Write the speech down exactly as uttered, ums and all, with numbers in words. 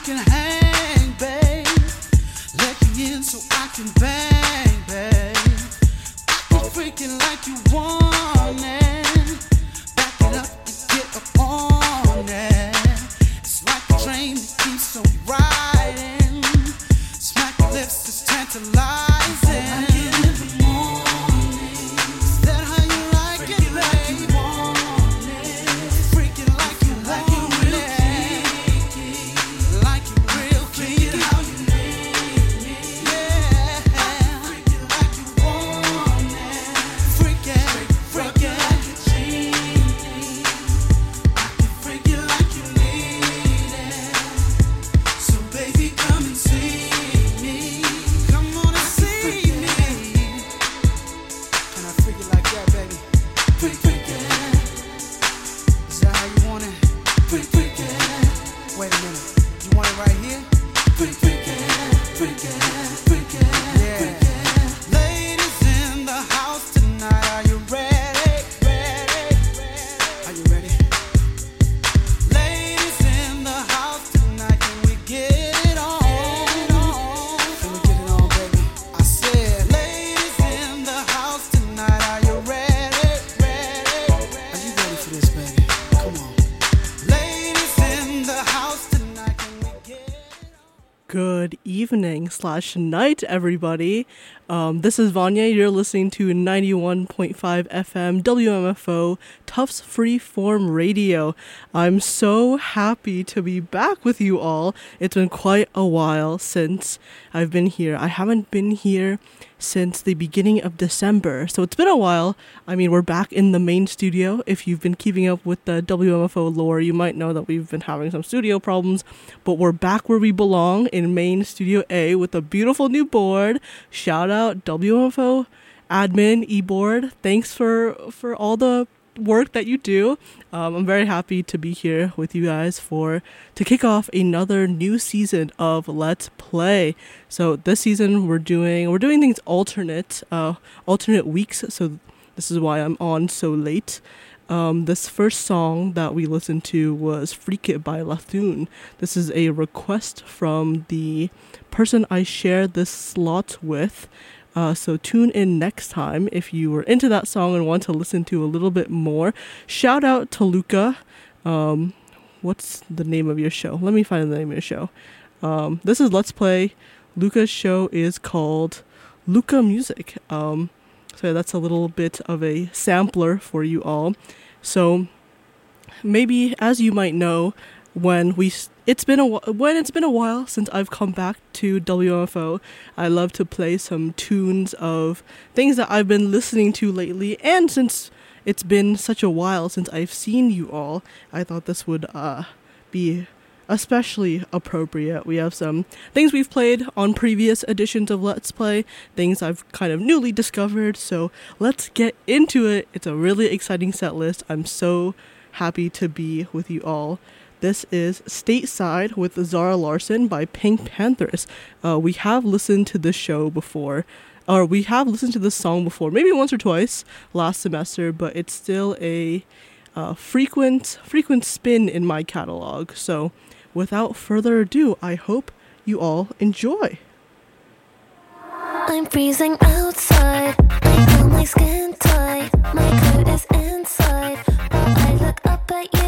can hang, babe. Let me in so I can bang, babe. I keep freaking like you want it. Back it up and get up on it. It's like a train that keeps on riding. Smack your lips, it's tantalizing. Good evening slash night, everybody. Um, this is Vanya. You're listening to ninety-one point five F M W M F O Tufts Freeform Radio. I'm so happy to be back with you all. It's been quite a while since I've been here. I haven't been here since the beginning of December, so it's been a while. I mean, we're back in the main studio. If you've been keeping up with the W M F O lore, you might know that we've been having some studio problems, but we're back where we belong in main studio A with a beautiful new board. Shout out W M F O admin eBoard. Thanks for for all the work that you do. Um, I'm very happy to be here with you guys for to kick off another new season of Let's Play. So this season we're doing we're doing things alternate uh, alternate weeks. So this is why I'm on so late. Um, this first song that we listened to was Freak It by Lathun. This is a request from the person I shared this slot with. Uh, so tune in next time if you were into that song and want to listen to a little bit more. Shout out to Luca. Um, what's the name of your show? Let me find the name of your show. Um, this is Let's Play. Luca's show is called Luca Music. Um, so that's a little bit of a sampler for you all. So maybe, as you might know, when we it's been a when it's been a while since I've come back to W M F O, I love to play some tunes of things that I've been listening to lately, and since it's been such a while since I've seen you all, I thought this would uh be especially appropriate. We have some things we've played on previous editions of Let's Play, things I've kind of newly discovered, so let's get into it. It's a really exciting set list. I'm so happy to be with you all. This is Stateside with Zara Larsson by Pink Panthers. Uh, we have listened to this show before, or we have listened to this song before, maybe once or twice last semester, but it's still a uh, frequent, frequent spin in my catalog. So without further ado, I hope you all enjoy. I'm freezing outside, I feel my skin tight, my coat is inside, but I look up at you.